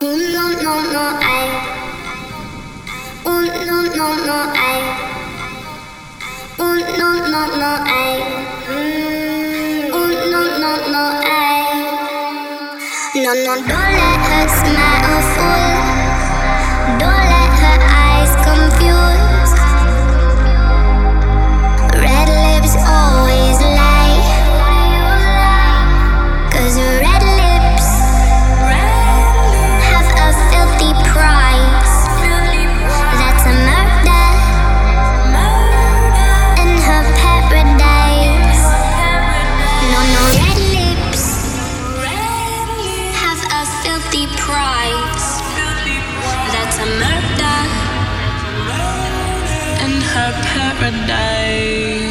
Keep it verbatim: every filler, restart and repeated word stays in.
Oh no no no I. Oh no no no I. Oh no no no I. Mm. Oh no no no I. No no, don't let her smile full. Don't let her eyes confuse. Red lips always lie. 'Cause red lips have a filthy price. That's a murder in her paradise. No, no, red lips have a filthy price. That's a murder in her paradise.